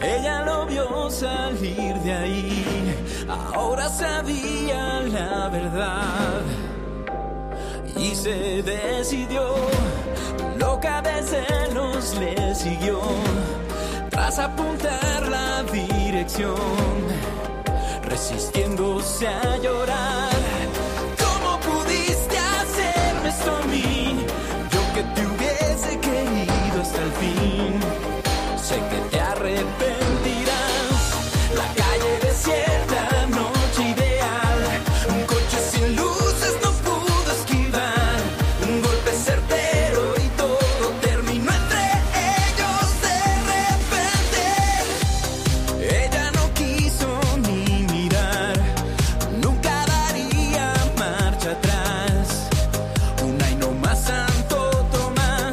Ella lo vio salir de ahí, ahora sabía la verdad y se decidió, loca de celos le siguió, tras apuntar la dirección, resistiéndose a llorar. ¿Cómo pudiste hacerme esto a mí? Yo que te hubiese querido hasta el fin. Sé que te arrepentirás. La calle desierta, noche ideal. Un coche sin luces no pudo esquivar. Un golpe certero y todo terminó entre ellos de repente. Ella no quiso ni mirar. Nunca daría marcha atrás. Una y no más santo otro más.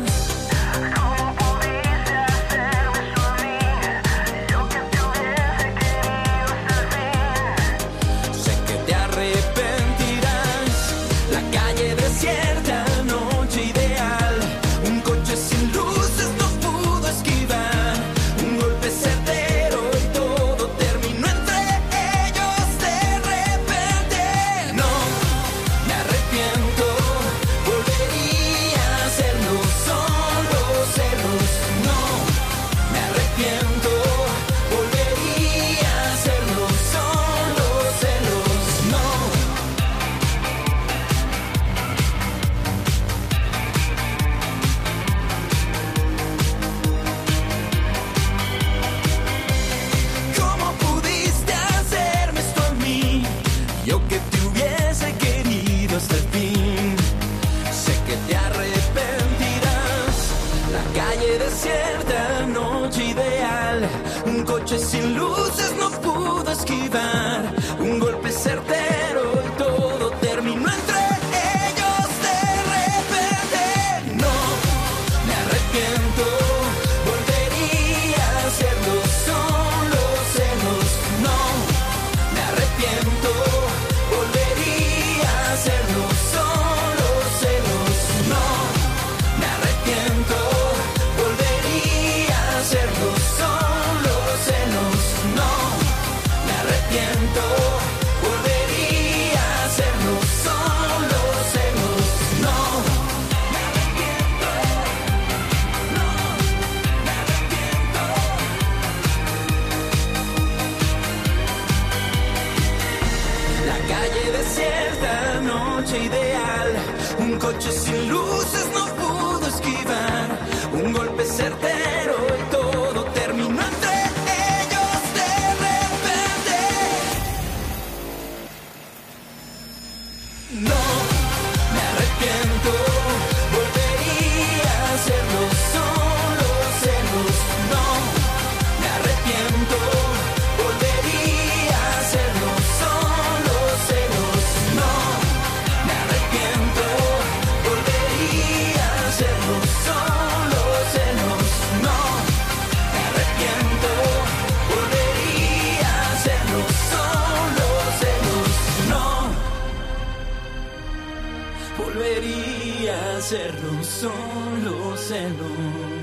Sé que te arrepentirás. La calle desierta, noche ideal. Un coche sin luces no pudo esquivar. Un golpe certero y todo terminó entre ellos de repente. No, me arrepiento. Volvería a hacerlo solo celos. No, me arrepiento. Volvería a hacerlo solo celos. No. ¿Cómo pudiste hacerme esto a mí? Yo que te hubiese querido hasta el fin. Sé que te arrepentirás. La calle desierta, noche ideal. Un coche sin luces no pudo esquivar. Un golpe certero y todo terminó entre ellos de repente. No, me arrepiento. Volvería a hacerlo solo celos. No, me arrepiento. Volvería a hacerlo solo celos. No, me arrepiento. Volvería a hacerlo solo celos. No, me arrepiento. Volvería a hacerlo solo celos. No, me arrepiento. No, me arrepiento. La calle desierta, noche ideal. Un coche sin luces no pudo esquivar. Un golpe certero y todo terminó entre ellos de repente. No, me arrepiento. Volvería a hacerlo solo celos. No, me arrepiento. Volvería a hacerlo solo celos. No, me arrepiento. Volvería a hacerlo solo celos. No, me arrepiento. Volvería a hacerlo solo celos. No, volvería a hacerlo solo celos.